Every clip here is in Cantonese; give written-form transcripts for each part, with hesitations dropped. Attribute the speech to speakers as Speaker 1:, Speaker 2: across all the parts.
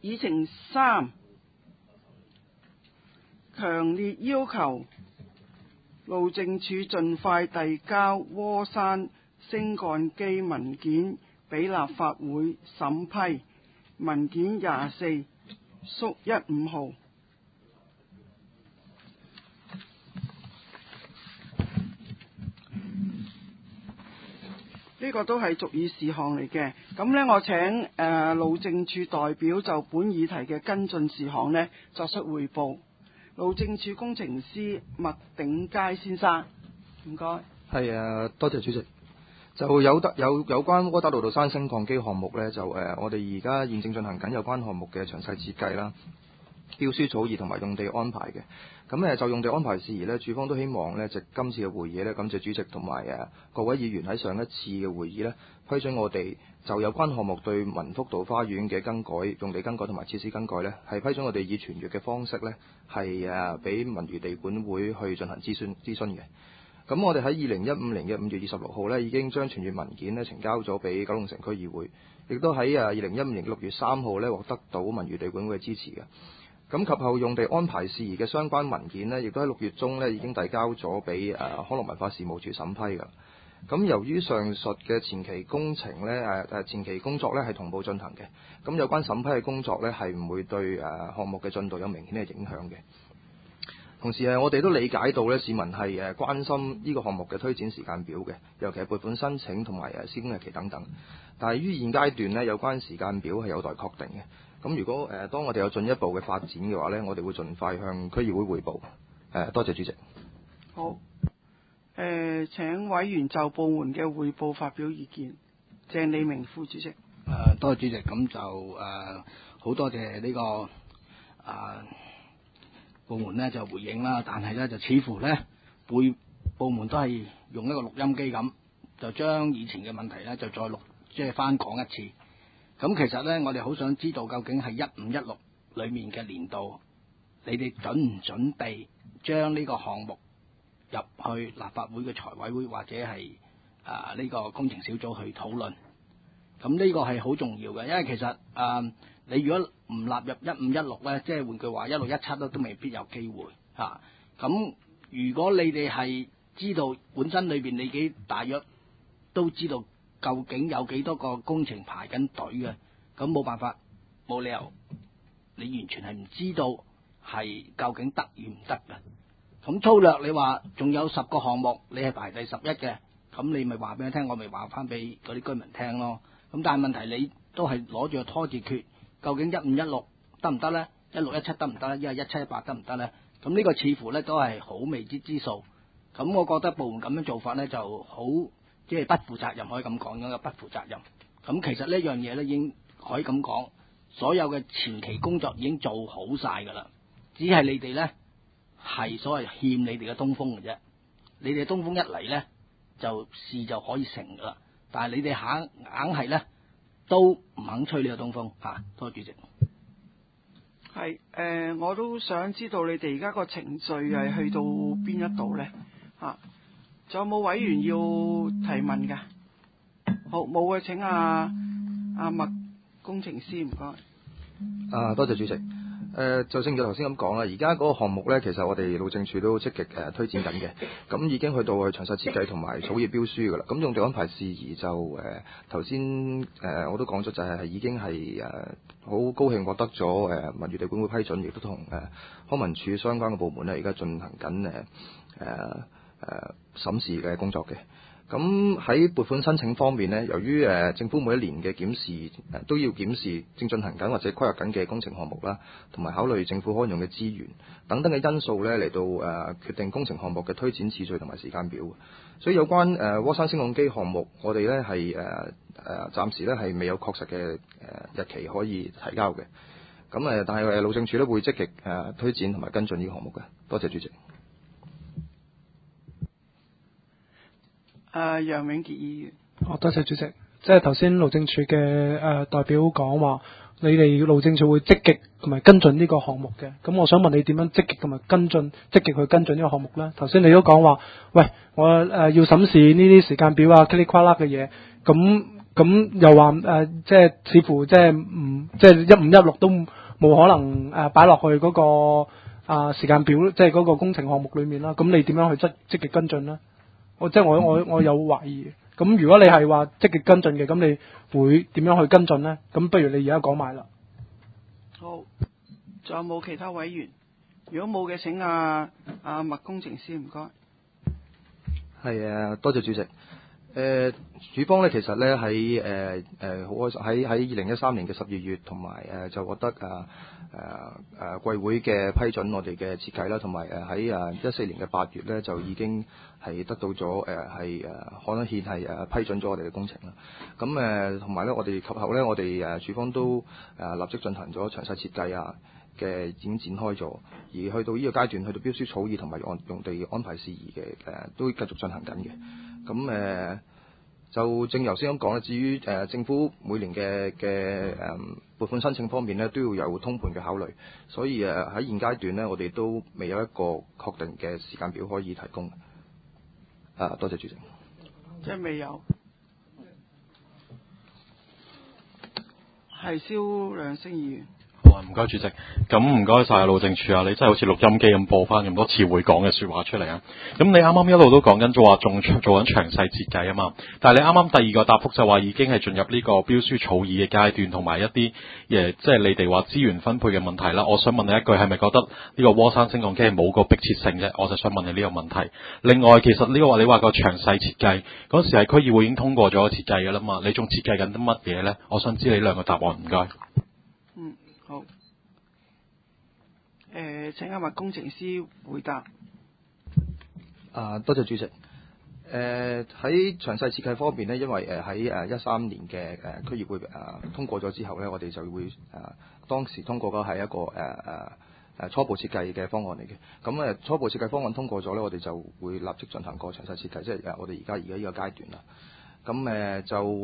Speaker 1: 議程3，強烈要求路政署盡快遞交窩山升降機文件俾立法會審批，文件24縮15號。呢個都係續議事項嚟嘅。咁呢，我請路政署代表就本議題嘅跟進事項呢作出彙報。路政署工程師麥鼎佳先生，唔該。
Speaker 2: 係多謝主席。就有關窩打老道山升降機項目呢，就我哋而家現正進行緊有關項目嘅詳細設計啦、標書草擬同埋用地安排嘅。咁就用地安排事宜呢，署方都希望呢，藉今次嘅會議呢，感謝主席同埋各位議員喺上一次嘅會議呢，批准我哋就有關項目對民福道花園嘅更改、用地更改同埋設施更改呢，係批准我哋以傳閱嘅方式呢，係俾文娛地管會去進行諮詢嘅。咁我哋喺2015年嘅5月26號呢，已經將傳閱文件呢呈交咗俾九龍城區議會，亦都喺2015年6月3號呢獲得到文娛地管會嘅支持嘅。咁及後用地安排事宜嘅相關文件呢，亦都喺6月中呢已經遞交咗俾康樂文化事務署審批㗎。咁由於上述嘅前期工程呢，前期工作呢係同步進行嘅，咁有關審批嘅工作呢係唔會對項目嘅進度有明顯嘅影響嘅。同時我哋都理解到呢，市民係關心呢個項目嘅推展時間表嘅，尤其係撥款申請同埋施工日期等等。但係於現階段呢，有關時間表係有待確定嘅。咁如果當我哋有進一步嘅發展嘅話呢，我哋會盡快向區議會彙報。多謝主席。
Speaker 1: 好。請委員就部門嘅彙報發表意見。鄭利明副主席。
Speaker 3: 多謝主席。咁就好多謝呢個部門呢就回應啦，但係呢就似乎呢部門都係用一個錄音機咁，就將以前嘅問題呢就再錄即係翻講一次。咁其實呢，我哋好想知道究竟係1516裏面嘅年度，你哋準唔準備將呢個項目入去立法會嘅財委會或者係呢個工程小組去討論？咁呢個係好重要嘅，因為其實你如果唔納入1516呢，即係換句話1617都未必有機會嚇。咁如果你哋係知道本身裏邊你幾大約都知道究竟有幾多個工程排緊隊嘅，咁冇辦法，冇理由你完全係唔知道係究竟得與唔得嘅。咁粗略你話仲有10個項目你係排第11嘅，咁你咪話俾我聽，我咪話翻俾嗰啲居民聽咯。咁但係問題你都係攞住個拖字訣，究竟1516得唔得呢？1617得唔得呢？因為1718得唔得呢？咁呢個似乎呢都係好未知之數。咁我覺得部門咁樣做法呢就好即係不負責任，可以咁講嘅不負責任。咁其實呢樣嘢呢已經可以咁講，所有嘅前期工作已經做好晒㗎啦，只係你哋呢係所謂欠你哋嘅東風嘅啫。你哋東風一嚟呢，就事就可以成㗎啦。但係你哋硬係呢都唔肯吹呢個東風嚇。多謝主席。
Speaker 1: 係我都想知道你哋而家個程序係去到邊一度呢？嚇？仲有冇委員要提問㗎？好，冇嘅，請阿麥工程師唔該。
Speaker 2: 多謝主席。就正如頭先咁講啦，而家嗰個項目呢，其實我哋路政署都積極推薦緊嘅，咁已經去到詳細設計同埋草擬標書㗎啦。咁用地安排事宜就頭先我都講咗，就係已經係好高興獲得咗文娛地管會批准，亦都同康文署相關嘅部門呢，而家進行緊審視嘅工作嘅。咁喺撥款申請方面呢，由於政府每一年嘅檢視都要檢視正進行緊或者規劃緊嘅工程項目啦，同埋考慮政府可用嘅資源等等嘅因素呢，嚟到決定工程項目嘅推展次序同埋時間表。所以有關窩山升降機項目，我哋呢係暫時呢係未有確實嘅日期可以提交嘅。咁但係路政署呢會積極推展同埋跟進呢個項目嘅。多謝主席。
Speaker 1: 楊永傑議員。
Speaker 4: 多謝主席。即係頭先路政署嘅代表講話，你哋路政署會積極同埋跟進呢個項目嘅。咁我想問你點樣積極同埋積極去跟進呢個項目呢？頭先你都講話，喂，我要審視呢啲時間表啊，噼里呱啦嘅嘢。咁咁又話即係似乎即係唔即係1516都冇可能擺落去嗰個時間表，即係嗰個工程項目裏面啦。咁你點樣去積極跟進咧？我有懷疑。咁如果你係話積極跟進嘅，咁你會點樣去跟進咧？咁不如你而家講埋啦。
Speaker 1: 好，仲有冇其他委員？如果冇嘅，請阿麥工程師，唔該。
Speaker 2: 係多謝主席。署方咧其實咧喺好開心喺2013年嘅12月，同埋就獲得貴會嘅批准我哋嘅設計啦，同埋喺14年嘅8月咧就已經係得到咗可能憲係批准咗我哋嘅工程啦。咁同埋咧我哋及後咧我哋署方都立即進行咗詳細設計嘅已經展開咗，而去到呢個階段，去到標書草擬同埋用地安排事宜嘅都繼續進行緊嘅。咁就正如頭先咁講咧，至於政府每年嘅撥款申請方面咧，都要有通盤嘅考慮，所以喺現階段咧，我哋都未有一個確定嘅時間表可以提供。多謝主席。
Speaker 1: 即係未有。係蕭亮星議員。
Speaker 5: 唔該主席，咁唔該晒路政署你真係好似錄音機咁播翻咁多次會講嘅說話出嚟啊！咁你啱啱一路都講緊咗話仲做緊詳細設計啊嘛，但係你啱啱第二個答覆就話已經係進入呢個標書草擬嘅階段，同埋一啲即係你哋話資源分配嘅問題啦。我想問你一句，係咪覺得呢個窩山升降機係冇個迫切性啫？我就想問你呢個問題。另外，其實呢個話你話個詳細設計嗰時係區議會已經通過咗設計㗎啦嘛，你仲設計緊啲乜嘢咧？我想知你兩個答案，唔該。
Speaker 1: 好。請阿麥工程師回答。
Speaker 2: 多謝主席。喺詳細設計方面呢，因為喺13年嘅區議會通過咗之後呢，我哋就會當時通過嘅係一個初步設計嘅方案嚟嘅。咁初步設計方案通過咗呢，我哋就會立即進行個詳細設計，即係我哋而家呢個階段啦。咁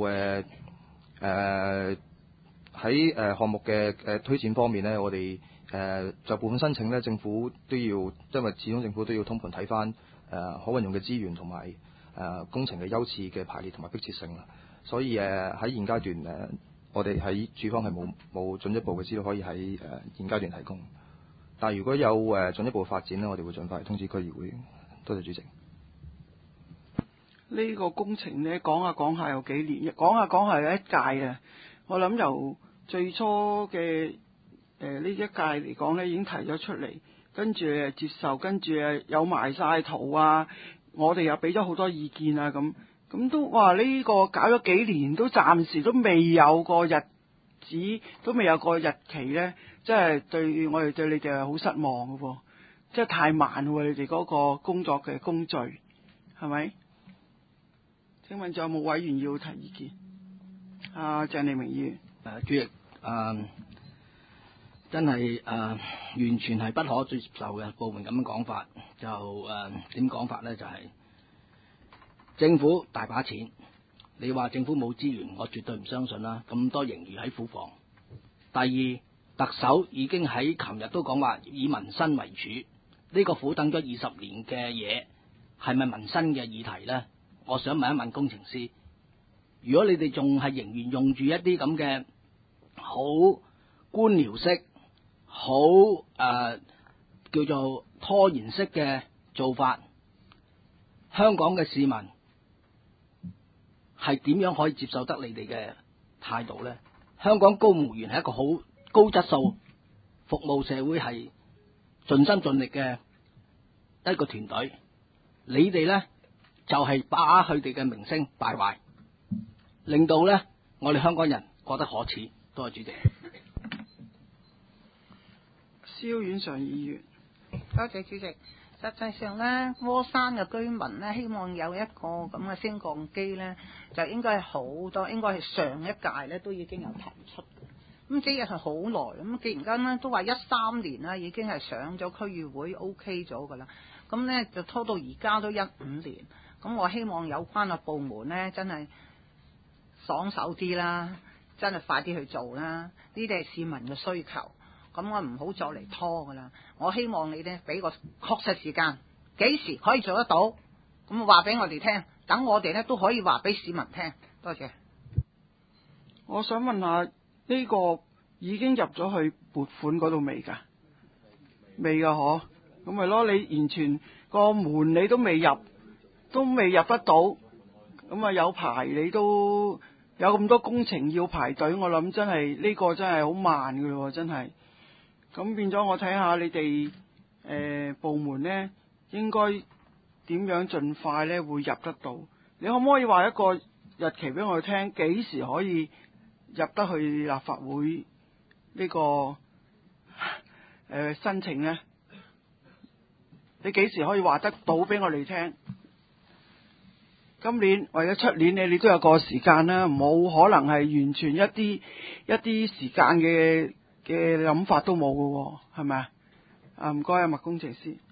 Speaker 2: 喺項目嘅推展方面呢，我哋就部分申請呢，政府都要，因為始終政府都要通盤睇翻可運用嘅資源同埋工程嘅優次嘅排列同埋迫切性啦。所以喺現階段我哋喺署方係冇進一步嘅資料可以喺現階段提供。但係如果有進一步發展呢，我哋會盡快通知區議會。多謝主席。
Speaker 1: 呢個工程呢，講下講下有幾年，講下講下有一屆啊。我諗由最初嘅呢一屆嚟講呢，已經提咗出嚟，跟住接受，跟住有埋晒圖我哋又俾咗好多意見咁都話呢個搞咗幾年，都暫時都未有個日子，都未有個日期呢，即係我哋對你哋係好失望嘅喎，即係太慢喎，你哋嗰個工作嘅工序係咪？請問仲有冇委員要提意見？鄭利明議員。
Speaker 3: 主席，真係完全係不可接受嘅部門咁樣講法，就點講法呢？就係政府大把錢，你話政府冇資源，我絕對唔相信啦。咁多盈餘喺庫房。第二，特首已經喺琴日都講話以民生為主，呢個苦等咗20年嘅嘢，係咪民生嘅議題呢？我想問一問工程師，如果你哋仲係仍然用住一啲咁嘅好官僚式、好叫做拖延式嘅做法，香港嘅市民係點樣可以接受得你哋嘅態度呢？香港公務員係一個好高質素、服務社會係盡心盡力嘅一個團隊，你哋呢就係把佢哋嘅名聲敗壞，令到呢我哋香港人覺得可恥。多謝主席。
Speaker 1: 蕭婉常議員。
Speaker 6: 多謝主席。實際上呢，窩山嘅居民呢，希望有一個咁嘅升降機呢，就應該係好多，應該係上一屆呢都已經有提出嘅。咁即係好耐，咁既然間呢都話13年啦，已經係上咗區議會 OK 咗噶啦，咁呢就拖到而家都15年。咁我希望有關嘅部門呢，真係爽手啲啦，真係快啲去做啦。呢啲係市民嘅需求。咁我唔好再嚟拖噶啦，我希望你呢俾個確實時間，幾時可以做得到？咁話俾我哋聽，等我哋呢都可以話俾市民聽。多謝。
Speaker 1: 我想問下呢個已經入咗去撥款嗰度未㗎？未㗎嗬？咁咪咯，你完全個門你都未入得到，咁啊有排你都有咁多工程要排隊，我諗真係呢個真係好慢㗎喎，真係。咁變咗我睇下你哋部門呢應該點樣盡快呢會入得到？你可唔可以話一個日期俾我哋聽，幾時可以入得去立法會呢個申請呢？你幾時可以話得到俾我哋聽？今年或者出年你都有個時間啦，冇可能係完全一啲時間嘅諗法都冇嘅，係咪啊？唔該啊，麥工程師。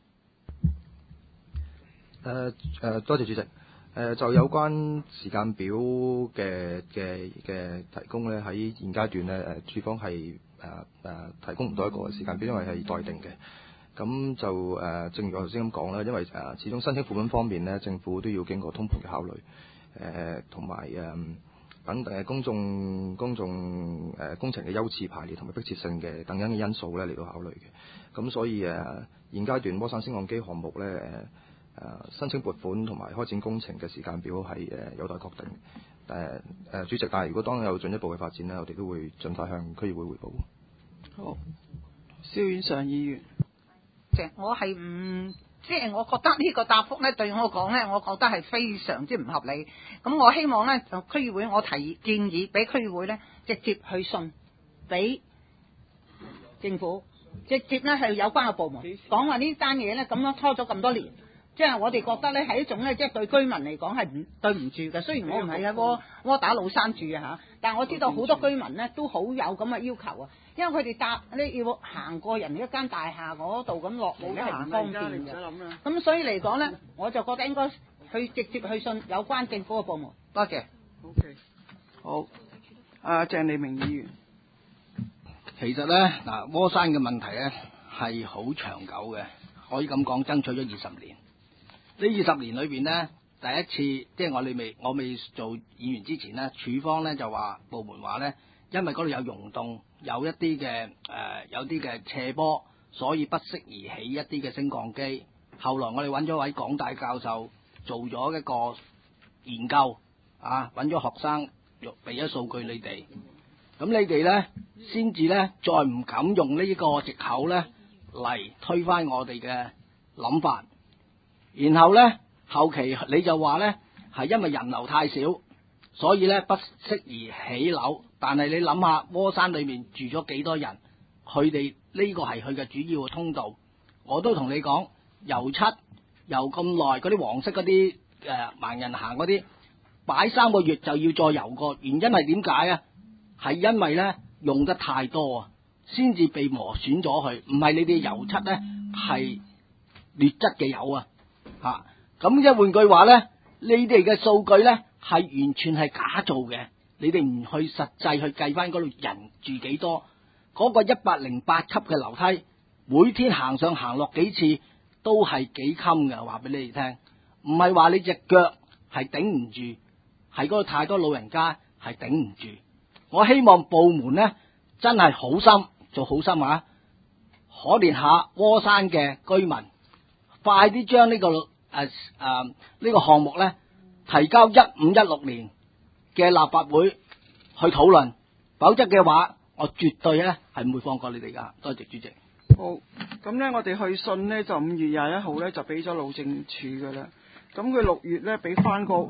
Speaker 2: 多謝主席。就有關時間表嘅提供咧，喺現階段咧，處方係提供唔到一個時間表，因為係待定嘅。咁就正如我頭先咁講啦，因為始終申請撥款方面咧，政府都要經過通盤嘅考慮，同埋等公眾工程嘅優次排列同埋迫切性嘅等等嘅因素咧嚟到考慮嘅。咁所以現階段窩山升降機項目咧申請撥款同埋開展工程嘅時間表係有待確定。主席，但係如果當有進一步嘅發展呢，我哋都會盡快向區議會匯報。
Speaker 1: 好，蕭婉常議員。
Speaker 6: 我係我覺得呢個答覆呢，對我講呢，我覺得係非常之唔合理。咁我希望呢，就區議會我建議俾區議會呢，直接去信俾政府，直接呢係有關嘅部門講話呢單嘢呢，咁樣拖咗咁多年。即係我哋覺得咧係一種咧，即係對居民嚟講係唔對唔住嘅。雖然我唔係喺窩打老山住啊嚇，但係我知道好多居民咧都好有咁嘅要求啊。因為佢哋搭咧要行過人一間大廈嗰度咁落嚟咧係唔方便嘅。咁所以嚟講咧，我就覺得應該去直接去信有關政府嘅部門。多謝。
Speaker 1: OK， 好。鄭利明議員。
Speaker 3: 其實咧嗱，窩山嘅問題咧係好長久嘅，可以咁講，爭取咗20年。呢20年裏邊呢，第一次即係我未做議員之前呢，處方呢就話部門話呢，因為嗰度有溶洞，有一啲嘅斜坡，所以不適宜起一啲嘅升降機。後來我哋揾咗位港大教授做咗一個研究，揾咗學生俾咗數據你哋，咁你哋呢，先至呢，再唔敢用呢個藉口呢嚟推翻我哋嘅諗法。然後咧，後期你就話咧係因為人流太少，所以咧不適宜起樓。但係你諗下，窩山裏面住咗幾多人？佢哋呢個係佢嘅主要嘅通道。我都同你講，油漆油咁耐，嗰啲黃色嗰啲盲人行嗰啲，擺3個月就要再油過。原因係點解啊？係因為咧用得太多啊，先至被磨損咗佢。唔係你哋油漆咧係劣質嘅油啊。咁即係換句話咧，你哋嘅數據咧係完全係假造嘅，你哋唔去實際去計翻嗰度人住幾多，嗰個108級嘅樓梯，每天行上行落幾次都係幾襟嘅，話俾你哋聽，唔係話你隻腳係頂唔住，係嗰度太多老人家係頂唔住。我希望部門咧真係好心做好心啊，可憐下窩山嘅居民。快啲將呢個呢個項目咧提交1516年嘅立法會去討論，否則嘅話，我絕對咧係唔會放過你哋噶。多謝主席。
Speaker 1: 好，咁咧我哋去信呢，就5月21號咧就俾咗路政署噶啦，咁佢6月咧俾翻個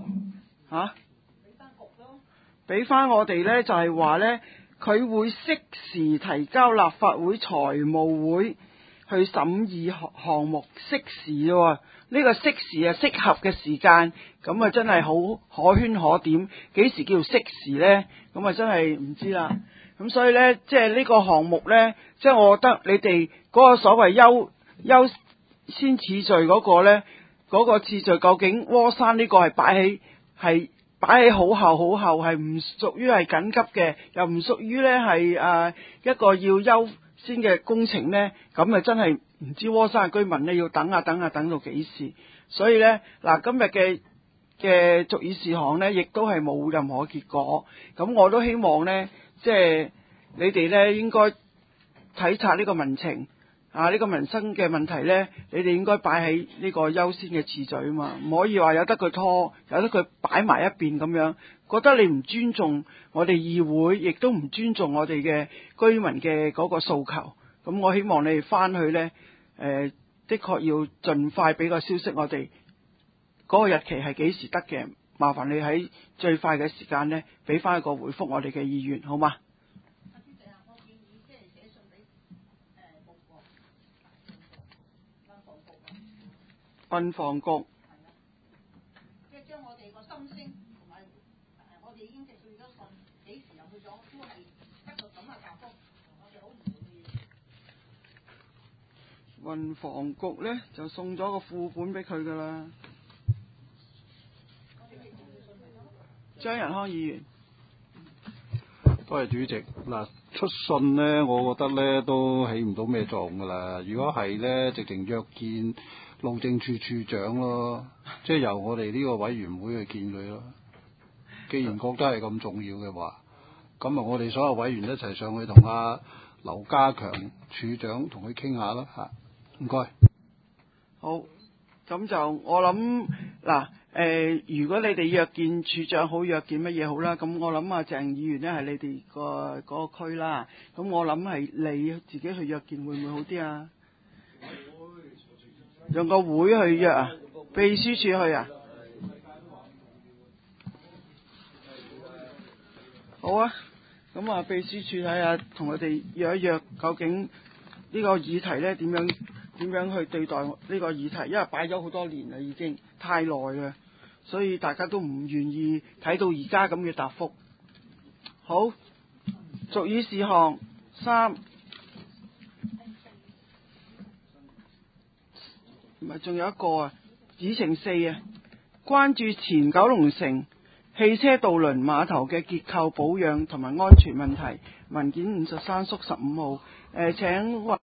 Speaker 1: 俾翻我哋咧就係話咧佢會適時提交立法會財務會去審議項目，適時喎，呢個適時係適合嘅時間，咁啊真係好可圈可點。幾時叫適時呢？咁啊真係唔知啦。咁所以呢，即係呢個項目呢，即係我覺得你哋嗰個所謂優先次序嗰個呢，嗰個次序究竟窩山呢個係擺喺好後，係唔屬於係緊急嘅，又唔屬於呢係一個要優先嘅工程呢，咁啊真係唔知窩山嘅居民呢要等到幾時。所以呢，嗱今日嘅嘅族議事項呢，亦都係冇任何結果。咁我都希望呢，即係你哋呢應該體察呢個民情啊，呢個民生嘅問題呢，你哋應該擺喺呢個優先嘅次序啊嘛，唔可以話有得佢拖，有得佢擺埋一邊咁樣，覺得你唔尊重我哋議會，亦都唔尊重我哋嘅居民嘅嗰個訴求。咁我希望你哋翻去呢，的確要盡快俾個消息我哋，嗰個日期係幾時得嘅？麻煩你喺最快嘅時間呢，俾翻一個回覆我哋嘅議員，好嗎？運房局，
Speaker 6: 即係將我哋個心聲同埋我哋已經寄咗信，幾時又去咗，都係一個咁嘅答覆，我哋好唔滿意。
Speaker 1: 運房局呢，就送咗個副本俾佢噶啦。張仁康議員，
Speaker 7: 多謝主席。嗱，出信呢，我覺得呢都起唔到咩作用噶啦。如果係呢，直情約見路政處處長咯，即係由我哋呢個委員會去見佢咯。既然覺得係咁重要嘅話，咁啊，我哋所有委員一齊上去同阿劉家強處長同佢傾下啦嚇。唔該。
Speaker 1: 好，咁就我諗嗱，如果你哋約見處長好，約見乜嘢好啦，咁我諗啊鄭議員呢係你哋嗰個區啦，咁我諗係你自己去約見會唔會好啲啊？用個會去約啊？秘書處去啊？好啊，咁啊秘書處睇下，同佢哋約一約，究竟呢個議題呢點樣去對待呢個議題？因為擺咗好多年啦，已經太耐啦，所以大家都唔願意睇到而家咁嘅答覆。好，族議事項3，唔係仲有一個啊，議程4啊，關注前九龍城汽車渡輪碼頭嘅結構保養同埋安全問題，文件53/15號，請